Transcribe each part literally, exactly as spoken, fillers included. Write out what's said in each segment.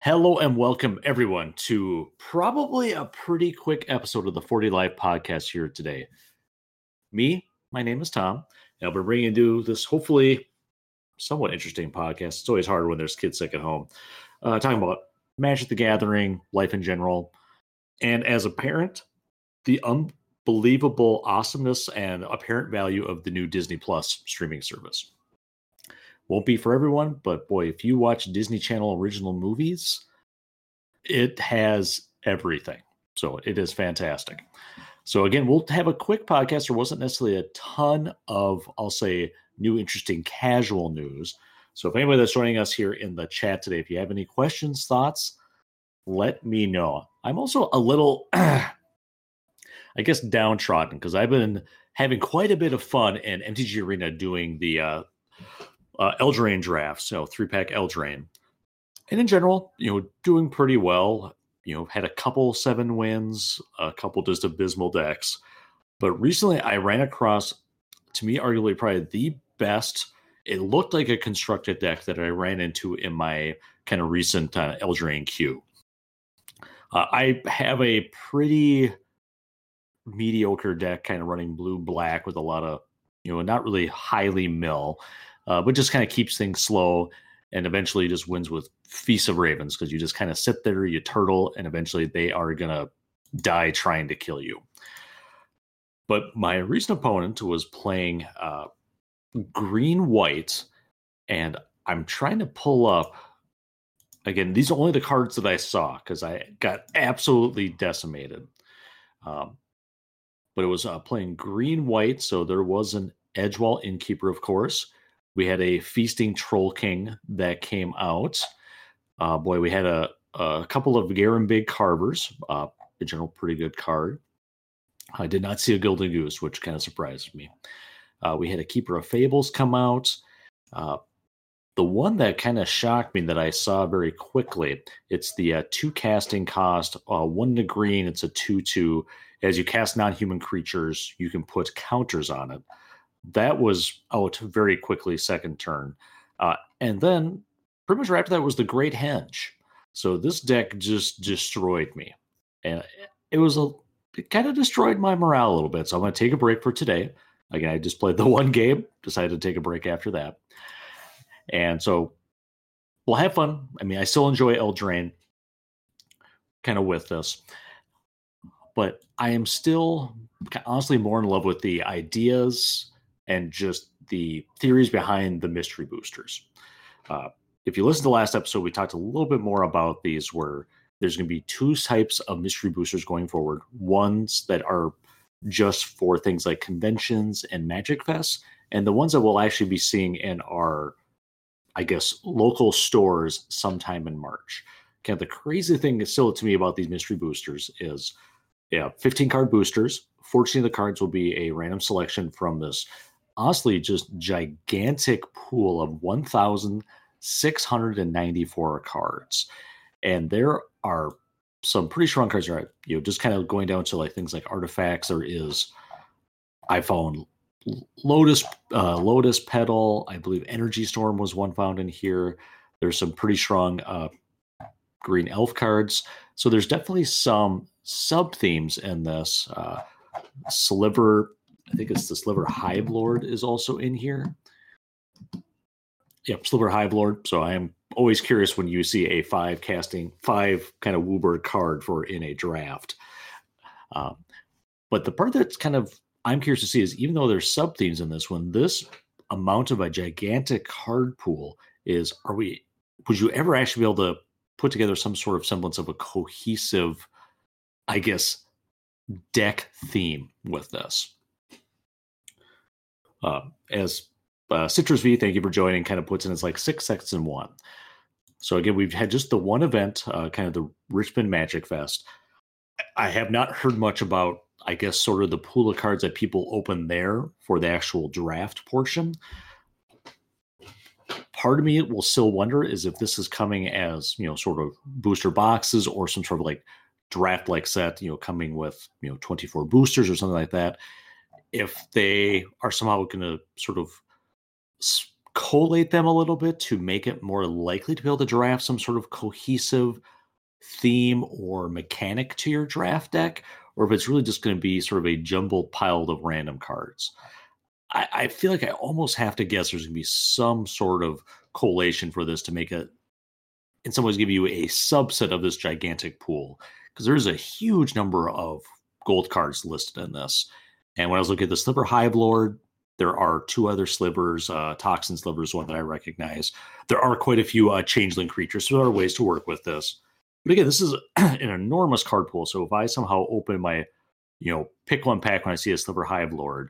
Hello and welcome everyone to probably a pretty quick episode of the forty Life podcast here today. Me, my name is Tom, and I'll be bringing you this hopefully somewhat interesting podcast. It's always hard when there's kids sick at home. Uh, talking about Magic the Gathering, life in general, and as a parent, the unbelievable awesomeness and apparent value of the new Disney Plus streaming service. Won't be for everyone, but boy, if you watch Disney Channel original movies, it has everything. So it is fantastic. So again, we'll have a quick podcast. There wasn't necessarily a ton of, I'll say, new, interesting, casual news. So if anybody that's joining us here in the chat today, if you have any questions, thoughts, let me know. I'm also a little, I guess, downtrodden because I've been having quite a bit of fun in M T G Arena doing the uh, Uh, Eldraine drafts, so three-pack Eldraine. And in general, you know, doing pretty well. You know, had a couple seven wins, a couple just abysmal decks. But recently I ran across, to me, arguably probably the best. It looked like a constructed deck that I ran into in my kind of recent uh, Eldraine queue. Uh, I have a pretty mediocre deck kind of running blue-black with a lot of, you know, not really highly mill. Uh, but just kind of keeps things slow and eventually just wins with Feast of Ravens because you just kind of sit there, you turtle, and eventually they are going to die trying to kill you. But my recent opponent was playing uh, green-white, and I'm trying to pull up, again, these are only the cards that I saw because I got absolutely decimated. Um, but it was uh, playing green-white, so there was an Edgewall Innkeeper, of course. We had a Feasting Troll King that came out. Uh, boy, we had a, a couple of Garen Big Carvers. Uh, in general, pretty good card. I did not see a Golden Goose, which kind of surprised me. Uh, we had a Keeper of Fables come out. Uh, the one that kind of shocked me that I saw very quickly, it's the uh, two casting cost, uh, one to green, it's a two two. As you cast non-human creatures, you can put counters on it. That was out very quickly, second turn. Uh, and then pretty much right after that was the Great Henge. So this deck just destroyed me. And it was a, it kind of destroyed my morale a little bit. So I'm going to take a break for today. Again, I just played the one game, decided to take a break after that. And so we'll have fun. I mean, I still enjoy Eldraine kind of with this. But I am still honestly more in love with the ideas and just the theories behind the mystery boosters. Uh, if you listen to the last episode, we talked a little bit more about these where there's going to be two types of mystery boosters going forward. Ones that are just for things like conventions and Magic Fests, and the ones that we'll actually be seeing in our, I guess, local stores sometime in March. Kind of the crazy thing still to me about these mystery boosters is, yeah, fifteen card boosters. fourteen of the cards will be a random selection from this honestly just gigantic pool of one thousand six hundred ninety-four cards. And there are some pretty strong cards, right? You know, just kind of going down to like things like artifacts. There is, I found Lotus, uh, Lotus Petal. I believe Energy Storm was one found in here. There's some pretty strong uh, green elf cards. So there's definitely some sub themes in this. Uh, Sliver, I think it's the Sliver Hive Lord is also in here. Yep, Sliver Hive Lord. So I am always curious when you see a five casting, five kind of Wooburg card for in a draft. Um, but the part that's kind of I'm curious to see is even though there's sub themes in this one, this amount of a gigantic card pool is, are we, would you ever actually be able to put together some sort of semblance of a cohesive, I guess, deck theme with this? Uh, as uh, Citrus V, thank you for joining, kind of puts in, it's like six sets in one. So again, we've had just the one event, uh, kind of the Richmond Magic Fest. I have not heard much about, I guess, sort of the pool of cards that people open there for the actual draft portion. Part of me will still wonder is if this is coming as, you know, sort of booster boxes or some sort of like draft-like set, you know, coming with, you know, twenty-four boosters or something like that. If they are somehow going to sort of collate them a little bit to make it more likely to be able to draft some sort of cohesive theme or mechanic to your draft deck, or if it's really just going to be sort of a jumbled pile of random cards. I, I feel like I almost have to guess there's going to be some sort of collation for this to make it, in some ways, give you a subset of this gigantic pool, because there's a huge number of gold cards listed in this. And when I was looking at the Sliver Hive Lord, there are two other slivers. Uh, Toxin Sliver is one that I recognize. There are quite a few uh, changeling creatures, so there are ways to work with this. But again, this is an enormous card pool. So if I somehow open my, you know, pick one pack when I see a Sliver Hive Lord,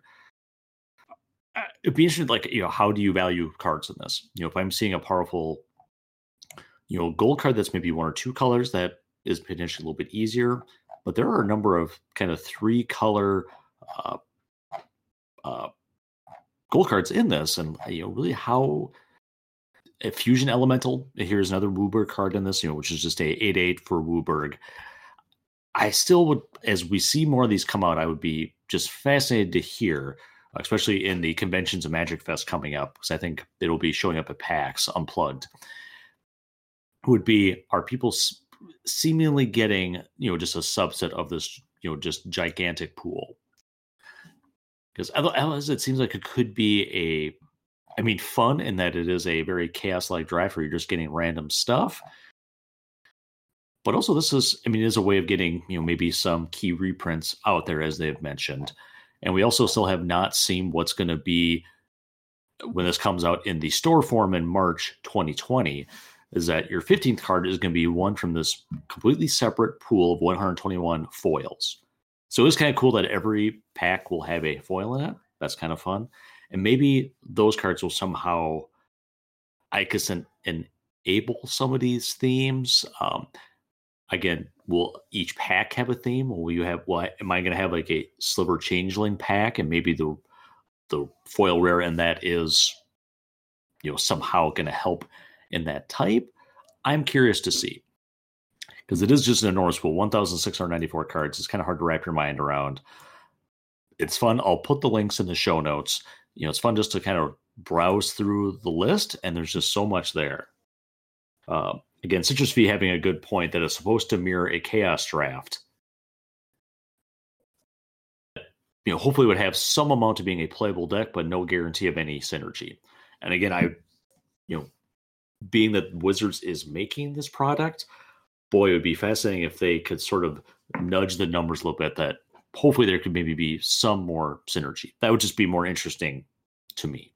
it'd be interesting, like, you know, how do you value cards in this? You know, if I'm seeing a powerful, you know, gold card that's maybe one or two colors, that is potentially a little bit easier. But there are a number of kind of three color uh, uh, gold cards in this, and you know, really how a Fusion Elemental. Here's another WUBRG card in this, you know, which is just a eight eight for WUBRG. I still would, as we see more of these come out, I would be just fascinated to hear, especially in the conventions of Magic Fest coming up, because I think it'll be showing up at PAX Unplugged. Would be, are people seemingly getting, you know, just a subset of this, you know, just gigantic pool? Because otherwise, it seems like it could be a, I mean, fun in that it is a very chaos-like draft where you're just getting random stuff. But also, this is, I mean, it is a way of getting, you know, maybe some key reprints out there, as they've mentioned. And we also still have not seen what's going to be when this comes out in the store form in March twenty twenty. Is that your fifteenth card is going to be one from this completely separate pool of one hundred twenty-one foils. So it's kind of cool that every pack will have a foil in it. That's kind of fun. And maybe those cards will somehow, I guess, enable some of these themes. Um, again, will each pack have a theme? Will you have, what, am I going to have like a Sliver Changeling pack, and maybe the the foil rare in that is, you know, somehow going to help in that type? I'm curious to see, because it is just an enormous pool. one thousand six hundred ninety-four cards. It's kind of hard to wrap your mind around. It's fun. I'll put the links in the show notes. You know, it's fun just to kind of browse through the list, and there's just so much there. Uh, again, Citrus V having a good point that it's supposed to mirror a chaos draft. You know, hopefully would have some amount of being a playable deck, but no guarantee of any synergy. And again, I, you know, being that Wizards is making this product, boy, it would be fascinating if they could sort of nudge the numbers a little bit, that hopefully there could maybe be some more synergy. That would just be more interesting to me.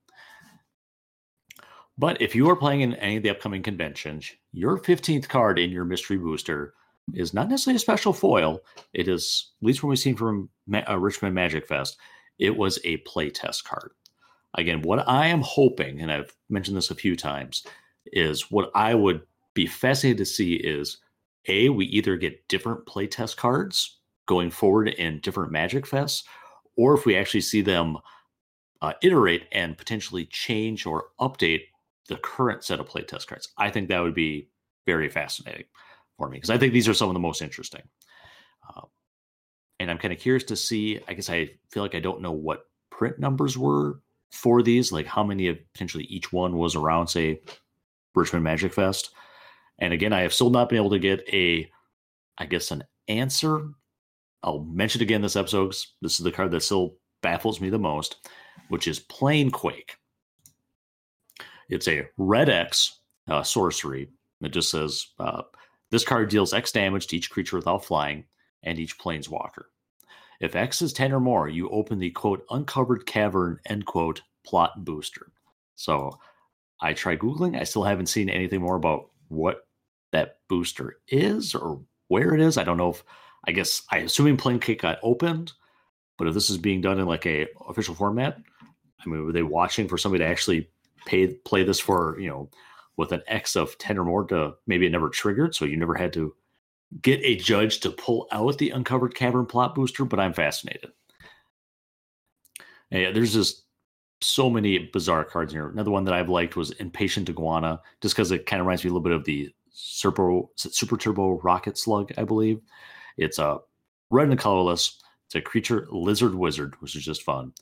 But if you are playing in any of the upcoming conventions, your fifteenth card in your mystery booster is not necessarily a special foil. It is, at least when we've seen from uh, Richmond Magic Fest, it was a playtest card. Again, what I am hoping, and I've mentioned this a few times, is what I would be fascinated to see is, A, we either get different playtest cards going forward in different Magic Fests, or if we actually see them uh, iterate and potentially change or update the current set of playtest cards. I think that would be very fascinating for me, because I think these are some of the most interesting. Uh, and I'm kind of curious to see, I guess I feel like I don't know what print numbers were for these, like how many of potentially each one was around, say, Richmond Magic Fest. And again, I have still not been able to get a, I guess, an answer. I'll mention it again this episode, because this is the card that still baffles me the most, which is Planequake. It's a red X uh, sorcery. It just says, uh, this card deals X damage to each creature without flying and each planeswalker. If X is ten or more, you open the, quote, uncovered cavern, end quote, plot booster. So I tried Googling. I still haven't seen anything more about what that booster is or where it is. I don't know if, I guess, I assuming Planequake got opened, but if this is being done in like a official format, I mean, were they watching for somebody to actually pay play this for, you know, with an X of ten or more to maybe it never triggered, so you never had to get a judge to pull out the uncovered cavern plot booster? But I'm fascinated. And yeah, there's just so many bizarre cards here. Another one that I've liked was Impatient Iguana, just because it kind of reminds me a little bit of the Super, Super Turbo Rocket Slug, I believe. It's a red and colorless. It's a creature lizard wizard, which is just fun.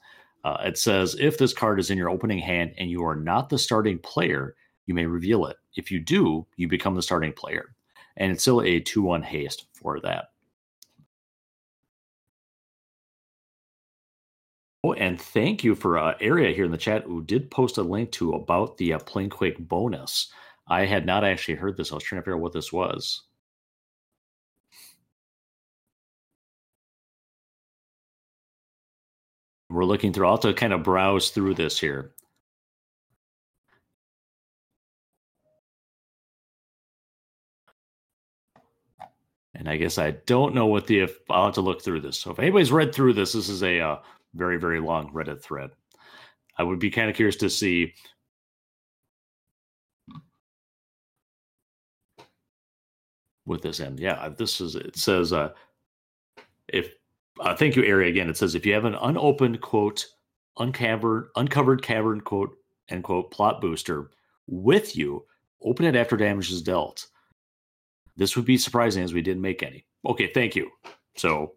Uh, it says, if this card is in your opening hand and you are not the starting player, you may reveal it. If you do, you become the starting player. And it's still a two one haste for that. Oh, and thank you for uh, Area here in the chat who did post a link to about the uh, Planequake bonus. I had not actually heard this. I was trying to figure out what this was. We're looking through. I'll have to kind of browse through this here. And I guess I don't know what the, if I'll have to look through this. So if anybody's read through this, this is a uh, very, very long Reddit thread. I would be kind of curious to see with this end. Yeah, this is, it says, uh, if, uh, thank you, Area, again. It says, if you have an unopened, quote, uncovered, uncovered cavern, quote, end quote, plot booster with you, open it after damage is dealt. This would be surprising as we didn't make any. Okay, thank you. So,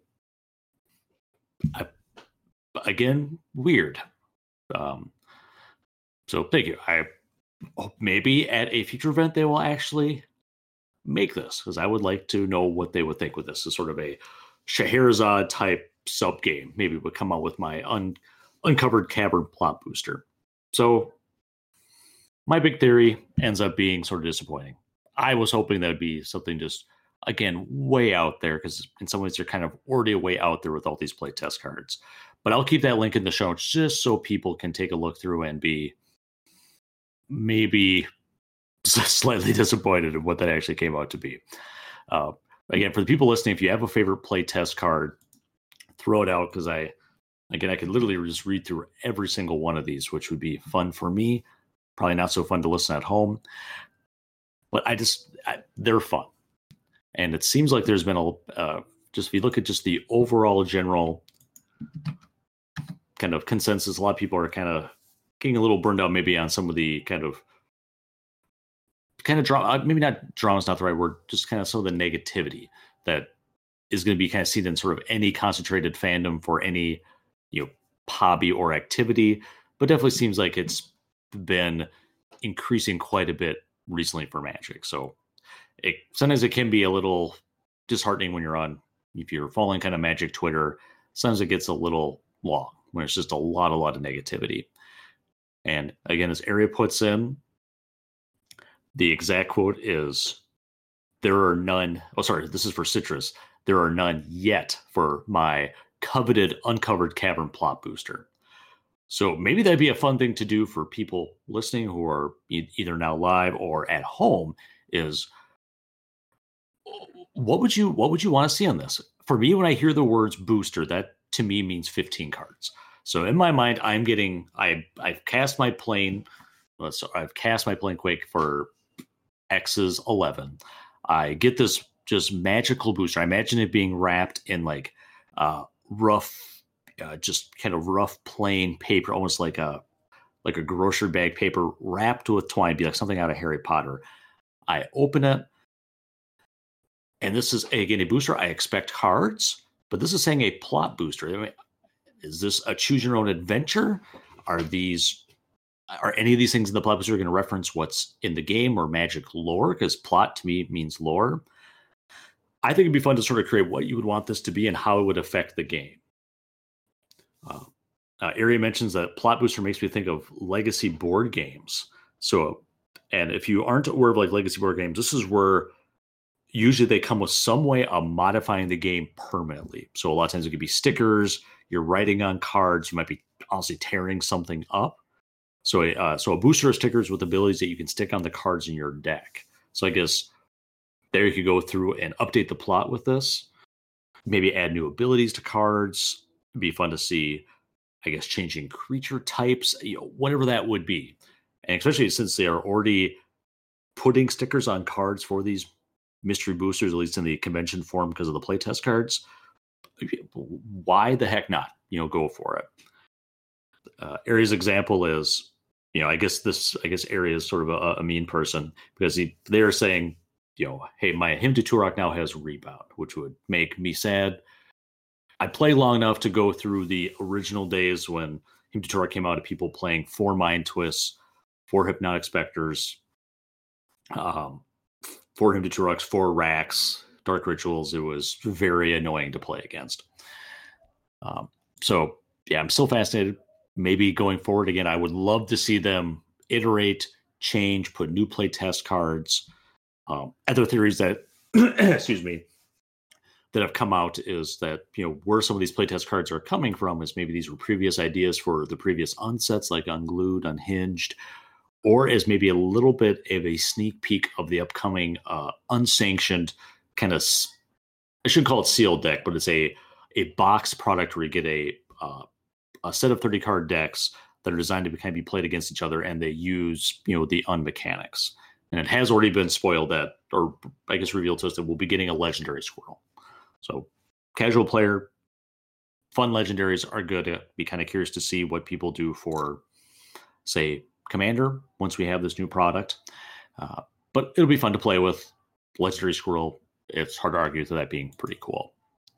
I, again, weird. Um, so thank you. I hope maybe at a future event they will actually make this, because I would like to know what they would think with this. As sort of a Scheherazade type sub game. Maybe would come out with my un, uncovered cavern plot booster. So my big theory ends up being sort of disappointing. I was hoping that would be something just, again, way out there, because in some ways they're kind of already way out there with all these play test cards. But I'll keep that link in the show notes just so people can take a look through and be maybe slightly disappointed in what that actually came out to be. Uh, again, for the people listening, if you have a favorite play test card, throw it out, because I, again, I could literally just read through every single one of these, which would be fun for me. Probably not so fun to listen at home. But I just, I, they're fun. And it seems like there's been a, uh, just if you look at just the overall general kind of consensus, a lot of people are kind of getting a little burned out maybe on some of the kind of, kind of drama, maybe not drama is not the right word, just kind of some of the negativity that is going to be kind of seen in sort of any concentrated fandom for any, you know, hobby or activity. But definitely seems like it's been increasing quite a bit recently for Magic. So it sometimes it can be a little disheartening when you're on, if you're following kind of Magic Twitter, sometimes it gets a little long when it's just a lot, a lot of negativity. And again, as Area puts in, the exact quote is, there are none, oh, sorry, this is for Citrus. There are none yet for my coveted uncovered cavern plot booster. So maybe that'd be a fun thing to do for people listening who are e- either now live or at home, is what would you what would you want to see on this? For me, when I hear the words booster, that to me means fifteen cards. So in my mind, I'm getting I I've cast my plane. So I've cast my Planequake for X's eleven. I get this just magical booster. I imagine it being wrapped in like uh, rough. Uh, just kind of rough, plain paper, almost like a like a grocery bag paper wrapped with twine, be like something out of Harry Potter. I open it, and this is again a booster. I expect cards, but this is saying a plot booster. I mean, is this a choose your own adventure? Are these are any of these things in the plot booster going to reference what's in the game or Magic lore? Because plot to me means lore. I think it'd be fun to sort of create what you would want this to be and how it would affect the game. Uh, uh, Area mentions that plot booster makes me think of legacy board games. So, and if you aren't aware of like legacy board games, this is where usually they come with some way of modifying the game permanently. So a lot of times it could be stickers, you're writing on cards, you might be honestly tearing something up. So, uh, so a booster of stickers with abilities that you can stick on the cards in your deck. So I guess there you could go through and update the plot with this. Maybe add new abilities to cards. It'd be fun to see, I guess, changing creature types, you know, whatever that would be. And especially since they are already putting stickers on cards for these mystery boosters, at least in the convention form because of the playtest cards, why the heck not? You know, go for it. Uh, Area's example is, you know, I guess this, I guess Area is sort of a, a mean person because he, they're saying, you know, hey, my Hymn to Turok now has rebound, which would make me sad. I play long enough to go through the original days when, Hymn to Tourach came out of people playing four Mind Twists, four Hypnotic Specters, um, four Hymn to Tourachs, four Racks, Dark Rituals. It was very annoying to play against. Um, so, yeah, I'm still fascinated. Maybe going forward again, I would love to see them iterate, change, put new play test cards. Um, other theories that, excuse me, that have come out is that, you know, where some of these playtest cards are coming from is maybe these were previous ideas for the previous unsets like Unglued, Unhinged, or as maybe a little bit of a sneak peek of the upcoming uh, unsanctioned kind of, I shouldn't call it sealed deck, but it's a a box product where you get a uh, a set of thirty card decks that are designed to be, kind of be played against each other, and they use, you know, the unmechanics. And it has already been spoiled that, or I guess revealed to us that we'll be getting a legendary squirrel. So casual player, fun legendaries are good. I'd be kind of curious to see what people do for, say, Commander once we have this new product. Uh, but it'll be fun to play with. Legendary Squirrel, it's hard to argue with that being pretty cool.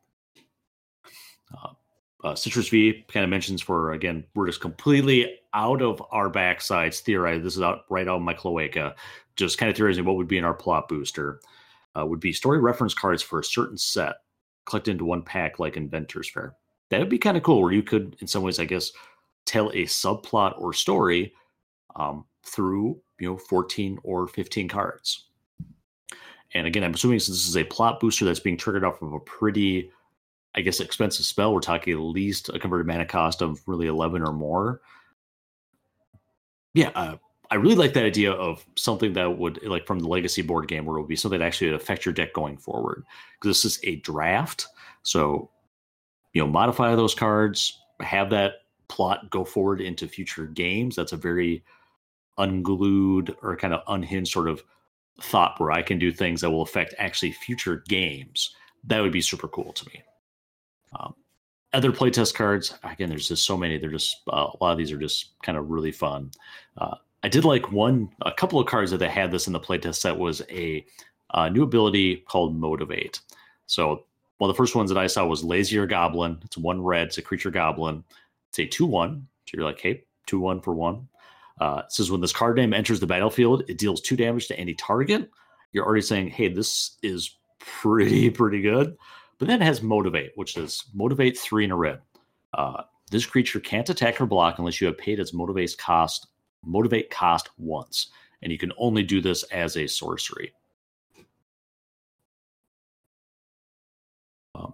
Uh, uh, Citrus V kind of mentions for, again, we're just completely out of our backsides theorizing. This is out right out of my cloaca. Just kind of theorizing what would be in our plot booster. Uh, would be story reference cards for a certain set collected into one pack like Inventor's Fair. That would be kind of cool, where you could, in some ways, I guess, tell a subplot or story um, through, you know, fourteen or fifteen cards. And again, I'm assuming since this is a plot booster that's being triggered off of a pretty, I guess, expensive spell, we're talking at least a converted mana cost of really eleven or more. Yeah, uh, I really like that idea of something that would, like from the Legacy board game, where it would be something that actually would affect your deck going forward. Because this is a draft, so, you know, modify those cards, have that plot go forward into future games. That's a very unglued or kind of unhinged sort of thought where I can do things that will affect actually future games. That would be super cool to me. Um, other playtest cards, again, there's just so many. They're just, uh, a lot of these are just kind of really fun. Uh, I did like one, a couple of cards that they had this in the playtest set was a, a new ability called Motivate. So one of the first ones that I saw was Lazier Goblin. It's one red, it's a creature goblin. It's a two one. So you're like, hey, two one for one. Uh, it says when this card name enters the battlefield, it deals two damage to any target. You're already saying, hey, this is pretty, pretty good. But then it has Motivate, which is Motivate three in a red. Uh, this creature can't attack or block unless you have paid its Motivate cost, Motivate cost once. And you can only do this as a sorcery. Um,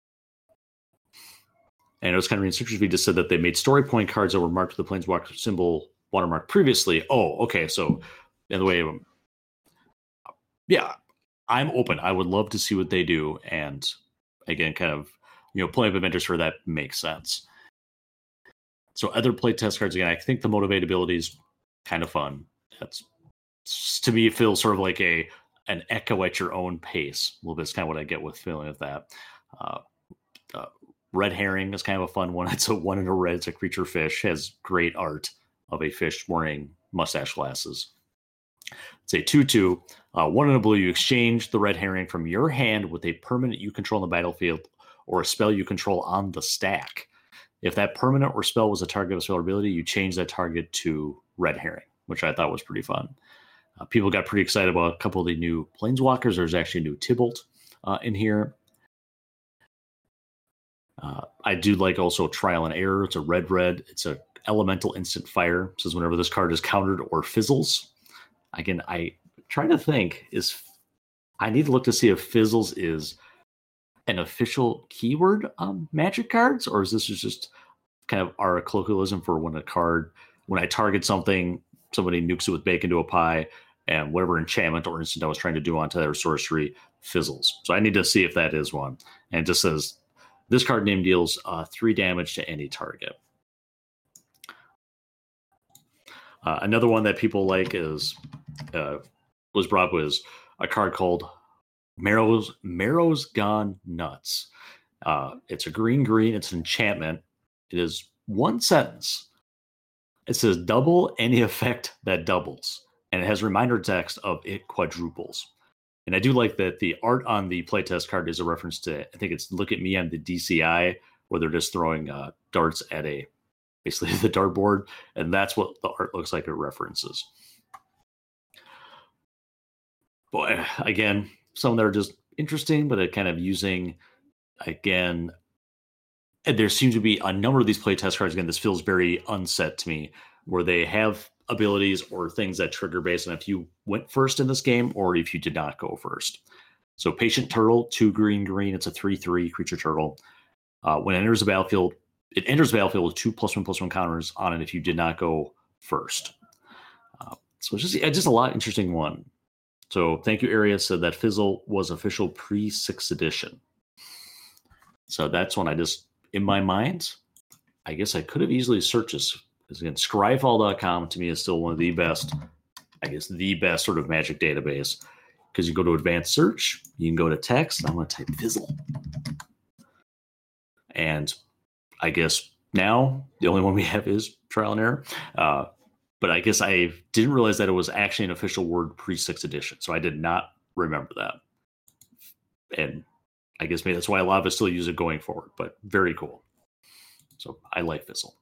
and it was kind of reading Citrus V just said that they made story point cards that were marked with the Planeswalker symbol watermark previously. Oh, okay. So, in the way, um, yeah, I'm open. I would love to see what they do. And again, kind of, you know, playing Inventors for that makes sense. So, other playtest cards, again, I think the Motivate ability is kind of fun. That's, to me, it feels sort of like a an echo at your own pace. A little bit is kind of what I get with feeling of that. Uh, uh, Red Herring is kind of a fun one. It's a one in a red. It's a creature fish. Has great art of a fish wearing mustache glasses. It's a two two. Uh, one in a blue. You exchange the Red Herring from your hand with a permanent you control on the battlefield or a spell you control on the stack. If that permanent or spell was a target of a spell ability, you change that target to Red Herring, which I thought was pretty fun. Uh, people got pretty excited about a couple of the new Planeswalkers. There's actually a new Tybalt uh, in here. Uh, I do like also Trial and Error. It's a red red. It's a elemental instant fire. It says whenever this card is countered or fizzles. Again, I try to think is I need to look to see if fizzles is an official keyword on Magic cards, or is this just kind of our colloquialism for when a card, when I target something, somebody nukes it with bake into a pie, and whatever enchantment or instant I was trying to do onto their sorcery fizzles. So I need to see if that is one. And it just says this card name deals uh, three damage to any target. Uh, another one that people like is uh, was brought up was a card called Marrow's Marrow's Gone Nuts. Uh, it's a green green. It's an enchantment. It is one sentence. It says double any effect that doubles, and it has reminder text of it quadruples. And I do like that the art on the playtest card is a reference to, I think it's Look at Me, I'm the D C I, where they're just throwing uh, darts at a basically the dartboard, and that's what the art looks like it references. Boy, again, some that are just interesting, but it kind of using, again, and there seems to be a number of these playtest cards. Again, this feels very unset to me, where they have abilities or things that trigger based on if you went first in this game or if you did not go first. So Patient Turtle, two green, green. It's a three three creature turtle. Uh, when it enters the battlefield, it enters the battlefield with two plus one plus one counters on it if you did not go first. Uh, so it's just, it's just a lot interesting one. So thank you, Area said that Fizzle was official pre sixth edition. So that's one I just, in my mind, I guess I could have easily searched this. Because again, Scryfall dot com to me is still one of the best, I guess the best sort of Magic database. Because you go to advanced search, you can go to text, I'm going to type Fizzle. And I guess now the only one we have is Trial and Error. Uh, but I guess I didn't realize that it was actually an official word pre sixth edition. So I did not remember that. And I guess maybe that's why a lot of us still use it going forward, but very cool. So I like Fizzle.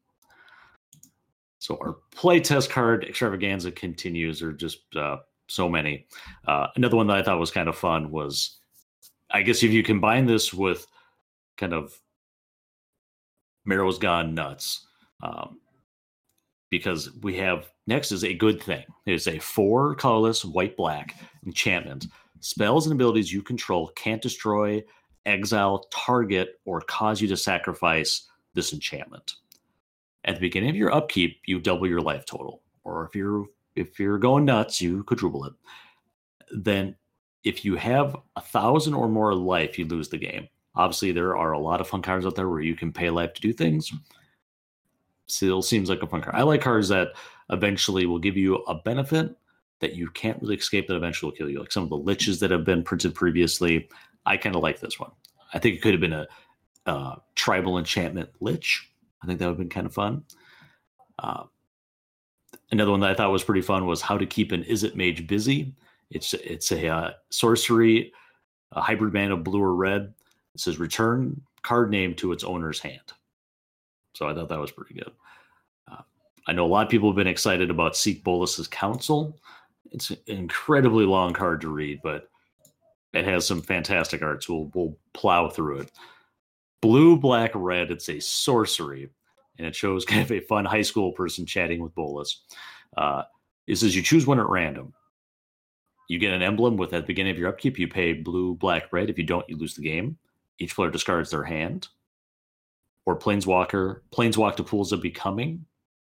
So our playtest card extravaganza continues. There are just uh, so many. Uh, another one that I thought was kind of fun was, I guess if you combine this with kind of Marrow's Gone Nuts, um, because we have next is a good thing. It's a four colorless white black enchantment. Spells and abilities you control can't destroy, exile, target, or cause you to sacrifice this enchantment. At the beginning of your upkeep, you double your life total. Or if you're if you're going nuts, you quadruple it. Then if you have a thousand or more life, you lose the game. Obviously, there are a lot of fun cards out there where you can pay life to do things. Still seems like a fun card. I like cards that eventually will give you a benefit that you can't really escape that eventually will kill you. Like some of the liches that have been printed previously. I kind of like this one. I think it could have been a uh, tribal enchantment lich. I think that would have been kind of fun. Uh, another one that I thought was pretty fun was How to Keep an Izzet Mage Busy. It's it's a uh, sorcery, a hybrid mana of blue or red. It says return card name to its owner's hand. So I thought that was pretty good. Uh, I know a lot of people have been excited about Seek Bolas's Counsel. It's an incredibly long card to read, but it has some fantastic art, so we'll, we'll plow through it. Blue, black, red, it's a sorcery, and it shows kind of a fun high school person chatting with Bolas. Uh, it says you choose one at random. You get an emblem with at the beginning of your upkeep, you pay blue, black, red. If you don't, you lose the game. Each player discards their hand. Or Planeswalker, Planeswalk to Pools of Becoming.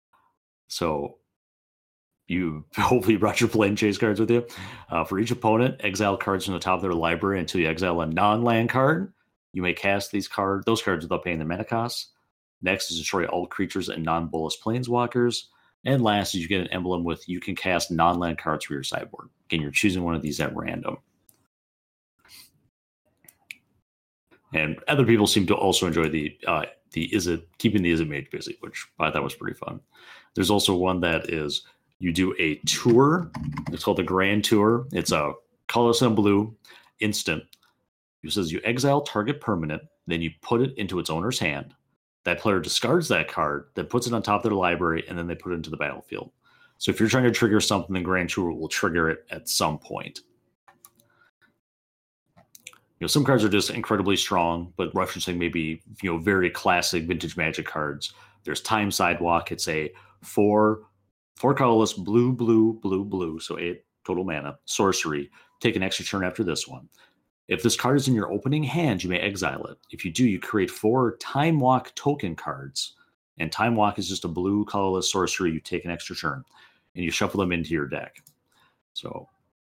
So you hopefully brought your Plane Chase cards with you. Uh, for each opponent, exile cards from the top of their library until you exile a non-land card. You may cast these cards, those cards without paying the mana cost. Next is destroy all creatures and non-Bolas Planeswalkers. And last is you get an emblem with you can cast non-land cards from your sideboard. Again, you're choosing one of these at random. And other people seem to also enjoy the uh, the Izzet, keeping the Izzet Mage busy, which I thought was pretty fun. There's also one that is you do a tour. It's called the Grand Tour. It's a colorless and blue instant. It says you exile target permanent, then you put it into its owner's hand. That player discards that card, then puts it on top of their library, and then they put it into the battlefield. So if you're trying to trigger something, the Grand Tour will trigger it at some point. You know, some cards are just incredibly strong, but referencing maybe, you know, very classic vintage Magic cards. There's Time Sidewalk. It's a four, four colorless blue, blue, blue, blue. So eight total mana. Sorcery. Take an extra turn after this one. If this card is in your opening hand, you may exile it. If you do, you create four Time Walk token cards. And Time Walk is just a blue colorless sorcery. You take an extra turn. And you shuffle them into your deck. So...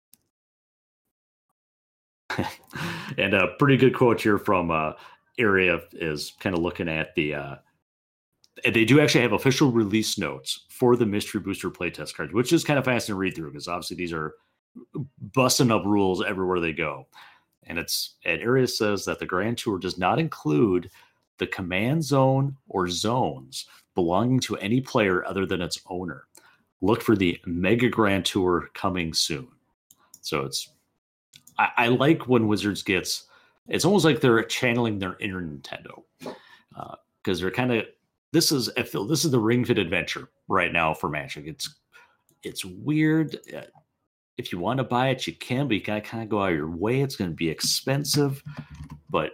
and a pretty good quote here from uh, Area is kind of looking at the... Uh, they do actually have official release notes for the Mystery Booster playtest cards, which is kind of fast to read through because obviously these are busting up rules everywhere they go. And it's and Area says that the Grand Tour does not include the command zone or zones belonging to any player other than its owner. Look for the Mega Grand Tour coming soon. So it's I, I like when Wizards gets, it's almost like they're channeling their inner Nintendo. Because uh, they're kind of, this is I feel this is the Ring Fit adventure right now for Magic. It's it's weird. If you want to buy it, you can, but you gotta kind of go out of your way. It's going to be expensive, but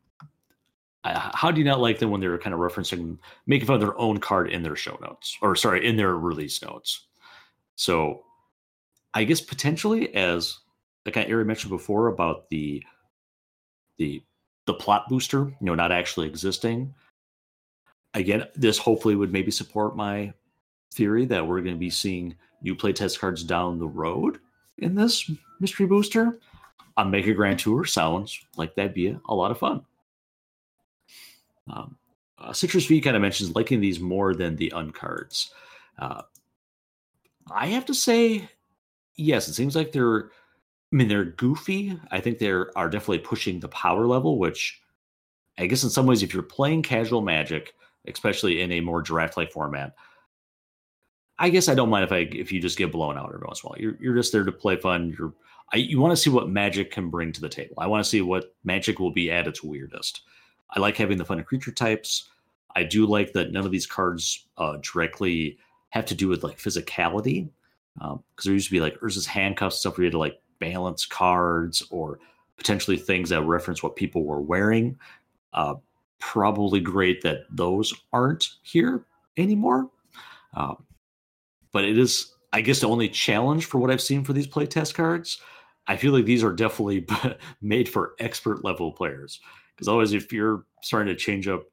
I, how do you not like them when they're kind of referencing, making fun of their own card in their show notes, or sorry, in their release notes? So I guess potentially, as like I already mentioned before about the the the plot booster, you know, not actually existing. Again, this hopefully would maybe support my theory that we're going to be seeing new playtest cards down the road in this mystery booster on Mega Grand Tour. Sounds like that'd be a, a lot of fun. Um, uh, Citrus V kind of mentions liking these more than the uncards. Uh, I have to say, yes, it seems like they're, I mean, they're goofy. I think they are definitely pushing the power level, which I guess in some ways, if you're playing casual Magic, especially in a more draft-like format, I guess I don't mind if I if you just get blown out every once in a while. You're you're just there to play fun. You're I, you want to see what Magic can bring to the table. I want to see what Magic will be at its weirdest. I like having the fun of creature types. I do like that none of these cards uh, directly have to do with like physicality, because um, there used to be like Urza's Handcuffs stuff where you had to like balance cards or potentially things that reference what people were wearing. Uh, probably great that those aren't here anymore. Um, but it is, I guess, the only challenge for what I've seen for these playtest cards. I feel like these are definitely made for expert level players. Because otherwise, if you're starting to change up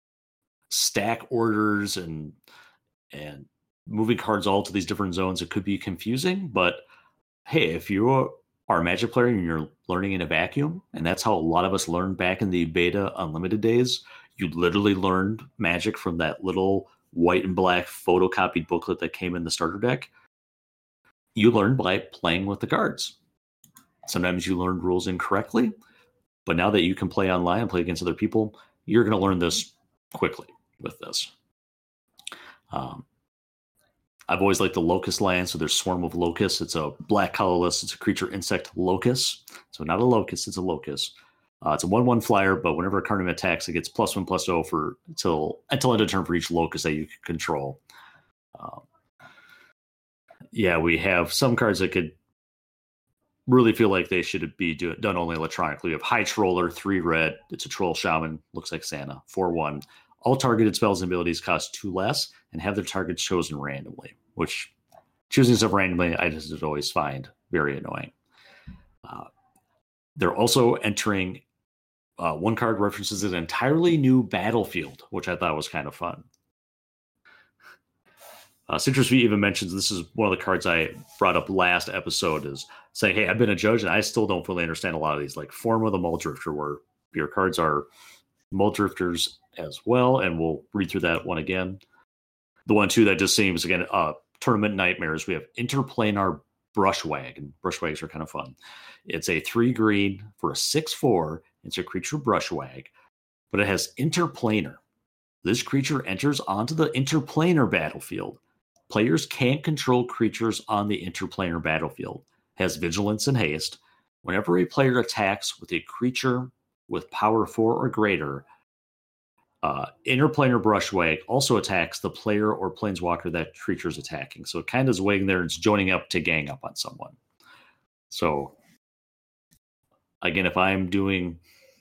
stack orders and and moving cards all to these different zones, it could be confusing. But hey, if you are a Magic player and you're learning in a vacuum, and that's how a lot of us learned back in the beta unlimited days, you literally learned Magic from that little white and black photocopied booklet that came in the starter deck. You learned by playing with the cards. Sometimes you learned rules incorrectly, but now that you can play online and play against other people, you're going to learn this quickly with this. Um, I've always liked the Locust land, so there's Swarm of Locusts. It's a black colorless. It's a creature insect locust. So not a locust, it's a locust. Uh, it's a one one flyer, but whenever a card attacks, it gets plus one plus zero for until until end of turn for each locust that you can control. Um, yeah, we have some cards that could really feel like they should be do, done only electronically. We have High Troller, three red. It's a troll shaman, looks like Santa, four one. All targeted spells and abilities cost two less and have their targets chosen randomly, which choosing stuff randomly I just always find very annoying. Uh, they're also entering uh, one card references an entirely new battlefield, which I thought was kind of fun. Uh, Citrus V even mentions this is one of the cards I brought up last episode, is saying, hey, I've been a judge and I still don't fully understand a lot of these, like Form of the Muldrifter, where your cards are Muldrifters as well, and we'll read through that one again. The one, too, that just seems, again, uh, Tournament Nightmares, we have Interplanar Brushwag, and Brushwags are kind of fun. It's a three green for a six four. It's a creature Brushwag, but it has Interplanar. This creature enters onto the Interplanar battlefield. Players can't control creatures on the Interplanar battlefield. Has Vigilance and Haste. Whenever a player attacks with a creature with power four or greater, uh, Interplanar Brushwag also attacks the player or planeswalker that creature is attacking. So it kind of is waiting there and it's joining up to gang up on someone. So, again, if I'm doing...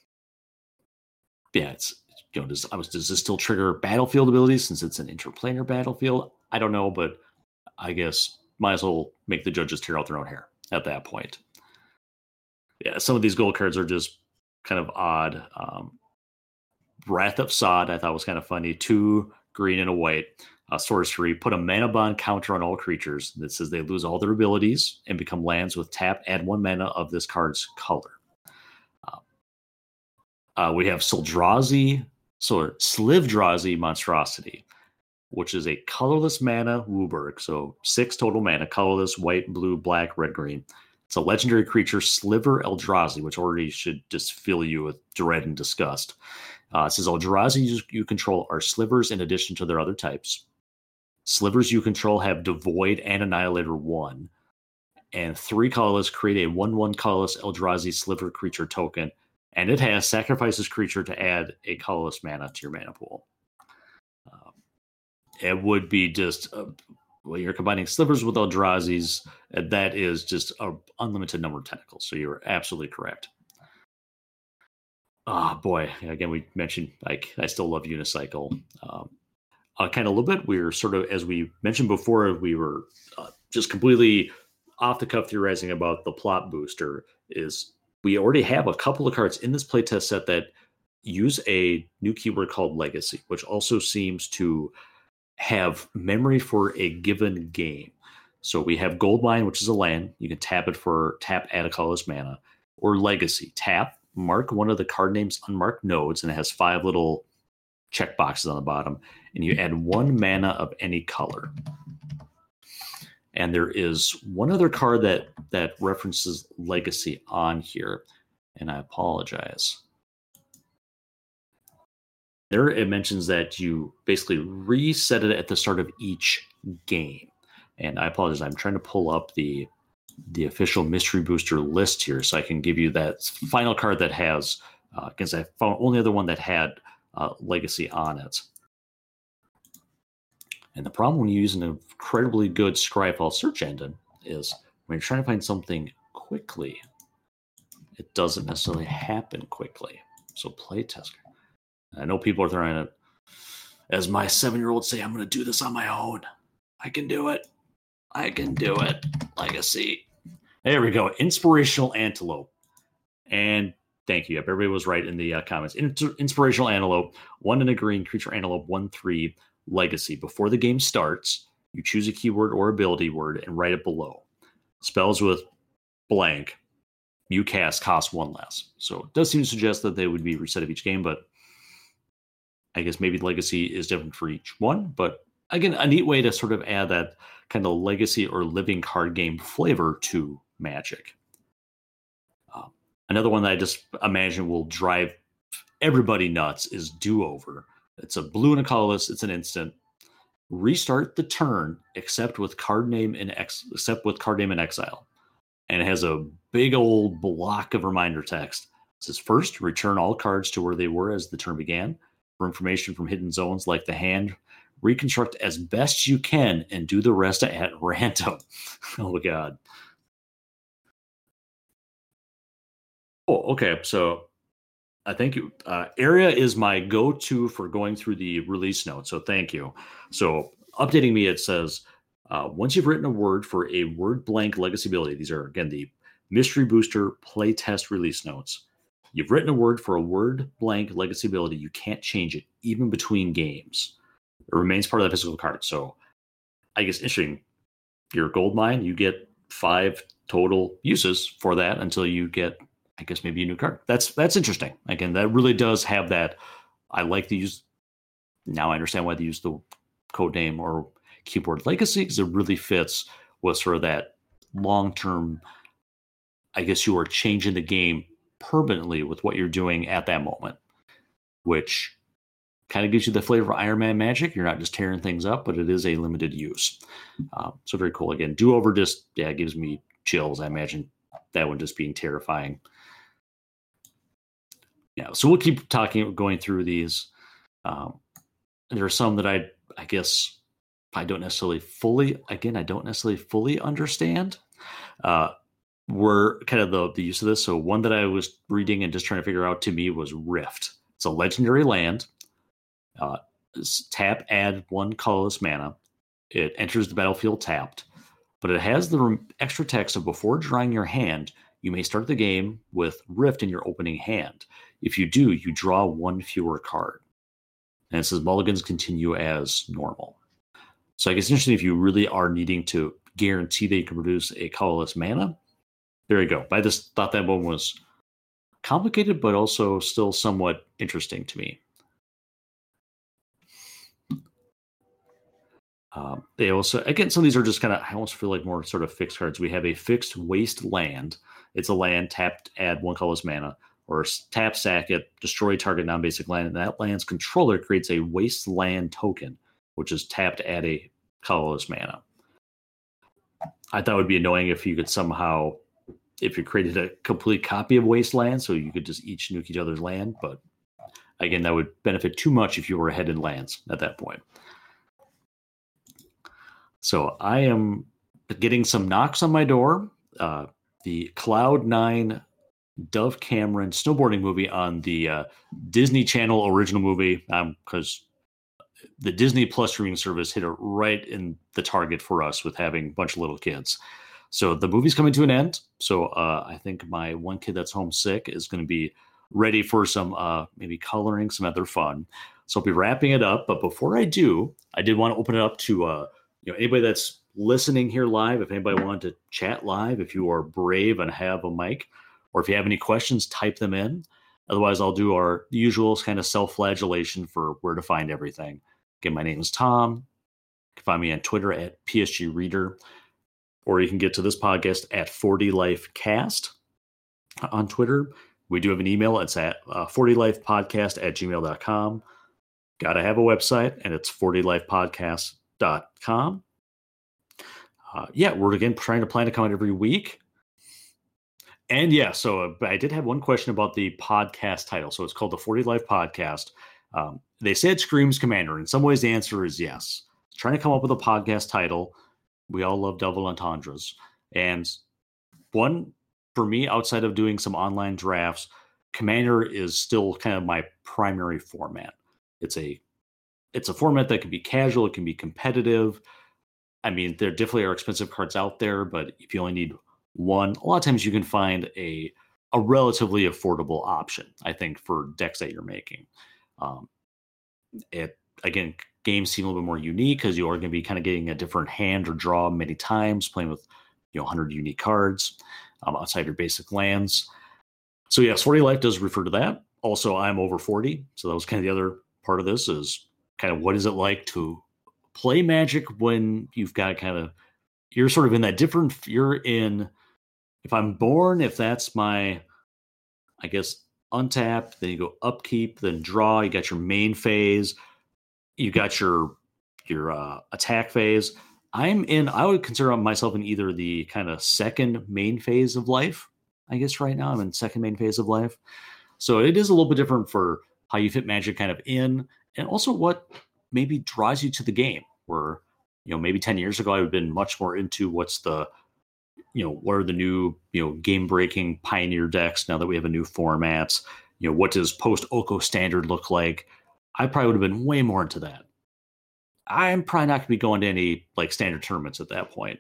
Yeah, it's... You know, does, does this still trigger battlefield abilities since it's an interplanar battlefield? I don't know, but I guess might as well make the judges tear out their own hair at that point. Yeah, some of these gold cards are just kind of odd. Um, Wrath of Sod, I thought was kind of funny. Two green and a white. Uh, sorcery, put a mana bond counter on all creatures that says they lose all their abilities and become lands with tap, add one mana of this card's color. Uh, uh, we have Soldrazi, so Slivdrazi Monstrosity, which is a colorless mana Wooburg, so six total mana, colorless, white, blue, black, red, green. It's a legendary creature, Sliver Eldrazi, which already should just fill you with dread and disgust. Uh, it says Eldrazi you, you control are slivers in addition to their other types. Slivers you control have Devoid and Annihilator one. And three colorless create a one one colorless Eldrazi Sliver creature token. And it has sacrifice this creature to add a colorless mana to your mana pool. Uh, it would be just, uh, well, you're combining slivers with Eldrazi's, and that is just an unlimited number of tentacles. So you're absolutely correct. Oh, boy. Again, we mentioned, like, I still love Unicycle. Um, uh, kind of a little bit, we were sort of, as we mentioned before, we were uh, just completely off the cuff theorizing about the plot booster. Is we already have a couple of cards in this playtest set that use a new keyword called Legacy, which also seems to have memory for a given game. So we have Goldmine, which is a land. You can tap it for tap, add a colorless mana, or Legacy. Tap, mark one of the card name's unmarked nodes, and it has five little check boxes on the bottom, and you add one mana of any color. And there is one other card that that references Legacy on here, and I apologize. There it mentions that you basically reset it at the start of each game. And I apologize, I'm trying to pull up the the official mystery booster list here so I can give you that final card that has, because uh, I found only other one that had uh, Legacy on it. And the problem when you use an incredibly good Scryfall search engine is when you're trying to find something quickly, it doesn't necessarily happen quickly. So playtest. I know people are throwing it. As my seven-year-old say, I'm going to do this on my own. I can do it. I can do it. Legacy. There we go. Inspirational Antelope. And thank you. Everybody was right in the uh, comments. Inter- Inspirational Antelope. One in a green creature antelope. One, three. Legacy. Before the game starts, you choose a keyword or ability word and write it below. Spells with blank you cast cost one less. So it does seem to suggest that they would be reset of each game, but I guess maybe Legacy is different for each one. But again, a neat way to sort of add that kind of legacy or living card game flavor to Magic. Um, another one that I just imagine will drive everybody nuts is Do-Over. It's a blue and a colorless. It's an instant. Restart the turn, except with card name in ex- except with card name in exile, and it has a big old block of reminder text. It says first, return all cards to where they were as the turn began. For information from hidden zones like the hand, reconstruct as best you can and do the rest at random. Oh my god. Oh, okay. So I thank you. Uh, Area is my go-to for going through the release notes. So thank you. So updating me, it says, uh, once you've written a word for a word blank legacy ability, these are, again, the Mystery Booster playtest release notes. You've written a word for a word blank legacy ability. You can't change it, even between games. It remains part of the physical card. So I guess interesting. Your Goldmine, you get five total uses for that until you get, I guess, maybe a new card. That's that's interesting. Again, that really does have that. I like to use. Now I understand why they use the code name or keyboard Legacy, because it really fits with sort of that long term. I guess you are changing the game permanently with what you're doing at that moment, which kind of gives you the flavor of Iron Man Magic. You're not just tearing things up, but it is a limited use. Uh, so very cool. Again, Do-Over just yeah gives me chills. I imagine that one just being terrifying. Yeah, so we'll keep talking, going through these. Um, there are some that I, I guess, I don't necessarily fully. Again, I don't necessarily fully understand. Uh, were kind of the the use of this. So one that I was reading and just trying to figure out to me was Rift. It's a legendary land. Uh, tap, add one colorless mana. It enters the battlefield tapped, but it has the extra text of before drawing your hand, you may start the game with Rift in your opening hand. If you do, you draw one fewer card. And it says mulligans continue as normal. So I guess it's interesting if you really are needing to guarantee that you can produce a colorless mana. There you go. I just thought that one was complicated, but also still somewhat interesting to me. Um, they also, again, some of these are just kind of, I almost feel like more sort of fixed cards. We have a fixed waste land. It's a land, tapped, add one colorless mana, or tap, sack it, destroy target non-basic land, and that land's controller creates a waste land token, which is tapped, add a colorless mana. I thought it would be annoying if you could somehow, if you created a complete copy of Wasteland, so you could just each nuke each other's land, but again, that would benefit too much if you were ahead in lands at that point. So I am getting some knocks on my door. Uh, the Cloud Nine Dove Cameron snowboarding movie on the uh, Disney Channel original movie, because um, the Disney Plus streaming service hit it right in the target for us with having a bunch of little kids. So the movie's coming to an end. So uh, I think my one kid that's homesick is going to be ready for some uh, maybe coloring, some other fun. So I'll be wrapping it up. But before I do, I did want to open it up to uh, you know anybody that's listening here live. If anybody wanted to chat live, if you are brave and have a mic, or if you have any questions, type them in. Otherwise, I'll do our usual kind of self-flagellation for where to find everything. Again, my name is Tom. You can find me on Twitter at P S G Reader, or you can get to this podcast at forty life cast on Twitter. We do have an email. It's at uh, forty life podcast at gmail dot com. Got to have a website, and it's forty life podcast dot com. Uh, yeah, we're again trying to plan to come out every week. And yeah, so uh, I did have one question about the podcast title. So it's called the forty life Podcast. Um, they said Screams Commander. In some ways, the answer is yes. Trying to come up with a podcast title. We all love double entendres. And one, for me, outside of doing some online drafts, Commander is still kind of my primary format. It's a it's a format that can be casual. It can be competitive. I mean, there definitely are expensive cards out there, but if you only need one, a lot of times you can find a a relatively affordable option, I think, for decks that you're making. Um, it again, games seem a little bit more unique because you are going to be kind of getting a different hand or draw many times, playing with you know one hundred unique cards um, outside your basic lands. So yes, forty life does refer to that. Also, I'm over forty, so that was kind of the other part of this is kind of what is it like to play Magic when you've got kind of you're sort of in that different you're in. If I'm born, if that's my, I guess, untap, then you go upkeep, then draw. You got your main phase. You got your your uh, attack phase. I'm in, I would consider myself in either the kind of second main phase of life. I guess right now I'm in second main phase of life. So it is a little bit different for how you fit Magic kind of in, and also what maybe draws you to the game. Where, you know, maybe ten years ago, I would have been much more into what's the, you know, what are the new, you know, game breaking pioneer decks now that we have a new format? You know, what does post Oko standard look like? I probably would have been way more into that. I'm probably not going to be going to any like standard tournaments at that point.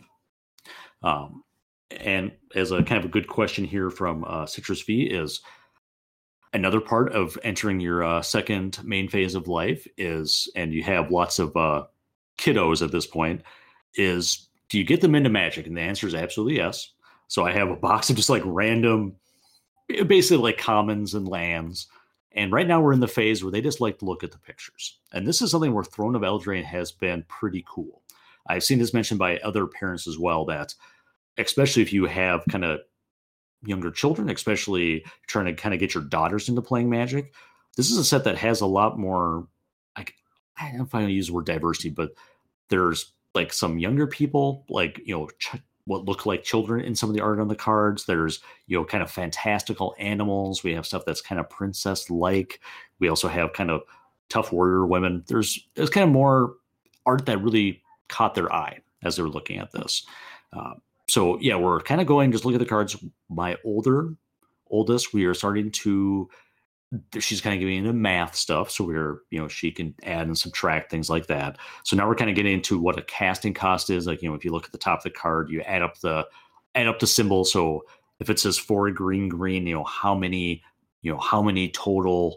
Um, and as a kind of a good question here from uh, Citrus V is another part of entering your uh, second main phase of life is, and you have lots of uh, kiddos at this point, is do you get them into Magic? And the answer is absolutely yes. So I have a box of just like random, basically like commons and lands. And right now we're in the phase where they just like to look at the pictures. And this is something where Throne of Eldraine has been pretty cool. I've seen this mentioned by other parents as well, that especially if you have kind of younger children, especially trying to kind of get your daughters into playing Magic, this is a set that has a lot more, like, I don't know if I use the word diversity, but there's like some younger people, like, you know, ch- what look like children in some of the art on the cards. There's, you know, kind of fantastical animals. We have stuff that's kind of princess-like. We also have kind of tough warrior women. There's, there's kind of more art that really caught their eye as they were looking at this. Uh, so yeah, we're kind of going, just look at the cards. My older, oldest, we are starting to, she's kind of getting into math stuff. So we're, you know, she can add and subtract things like that. So now we're kind of getting into what a casting cost is. Like, you know, if you look at the top of the card, you add up the, add up the symbol. So if it says four green, green, you know, how many, you know, how many total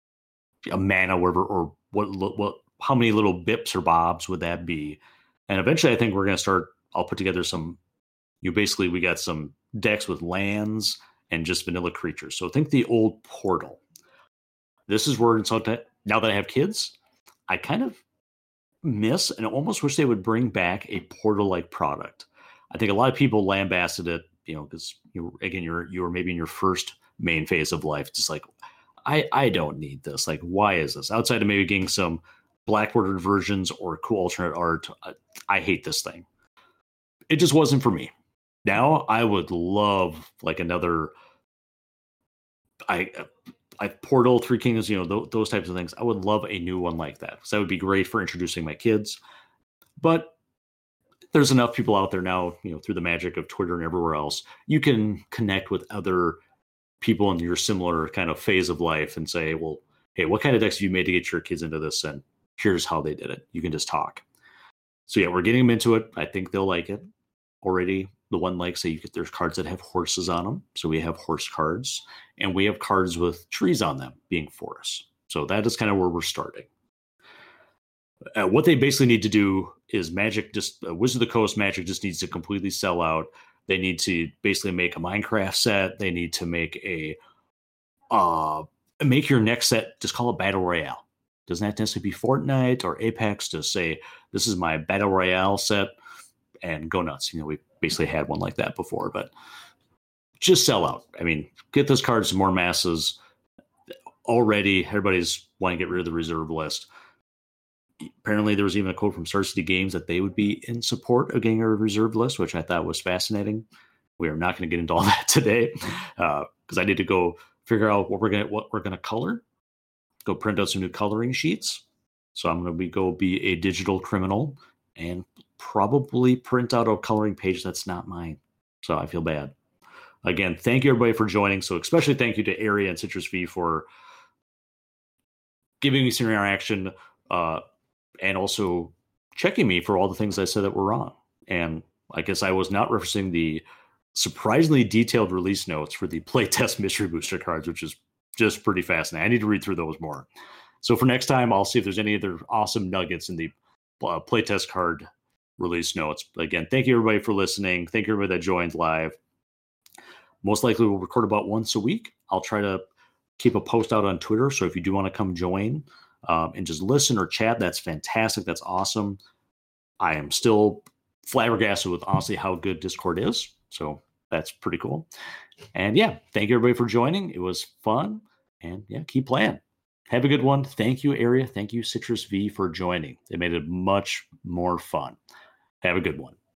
a mana, whatever, or what, what, how many little bips or bobs would that be? And eventually I think we're going to start, I'll put together some, you know, basically we got some decks with lands and just vanilla creatures. So think the old Portal. This is where, now that I have kids, I kind of miss and almost wish they would bring back a Portal-like product. I think a lot of people lambasted it, you know, because you again, you're you were maybe in your first main phase of life, just like, I I don't need this. Like, why is this? Outside of maybe getting some black bordered versions or cool alternate art, I, I hate this thing. It just wasn't for me. Now I would love like another, I. I Portal, Three Kingdoms, you know, th- those types of things. I would love a new one like that because that would be great for introducing my kids. But there's enough people out there now, you know, through the magic of Twitter and everywhere else, you can connect with other people in your similar kind of phase of life and say, well, hey, what kind of decks have you made to get your kids into this? And here's how they did it. You can just talk. So yeah, we're getting them into it. I think they'll like it already. The one likes that you get, there's cards that have horses on them. So we have horse cards, and we have cards with trees on them being forests. So that is kind of where we're starting. Uh, what they basically need to do is Magic, just uh, Wizard of the Coast Magic just needs to completely sell out. They need to basically make a Minecraft set. They need to make a, uh, make your next set, just call it Battle Royale. Doesn't have to necessarily be Fortnite or Apex. Just say, this is my Battle Royale set, and go nuts. You know, we basically had one like that before, but just sell out. I mean, get those cards to more masses. Already, everybody's wanting to get rid of the reserve list. Apparently, there was even a quote from Star City Games that they would be in support of getting a reserve list, which I thought was fascinating. We are not going to get into all that today because uh, I need to go figure out what we're going to what we're going to color. Go print out some new coloring sheets. So I'm going to be go be a digital criminal and probably print out a coloring page that's not mine. So I feel bad. Again, thank you everybody for joining. So especially thank you to Area and Citrus V for giving me some interaction. Uh, and also checking me for all the things I said that were wrong. And I guess I was not referencing the surprisingly detailed release notes for the playtest mystery booster cards, which is just pretty fascinating. I need to read through those more. So for next time, I'll see if there's any other awesome nuggets in the uh, playtest card release notes. But again, thank you everybody for listening. Thank you everybody that joined live. Most likely we'll record about once a week. I'll try to keep a post out on Twitter. So if you do want to come join, Um, and just listen or chat, that's fantastic. That's awesome. I am still flabbergasted with honestly how good Discord is. So that's pretty cool. And yeah, thank you everybody for joining. It was fun. And yeah, keep playing. Have a good one. Thank you, Area. Thank you, Citrus V, for joining. It made it much more fun. Have a good one.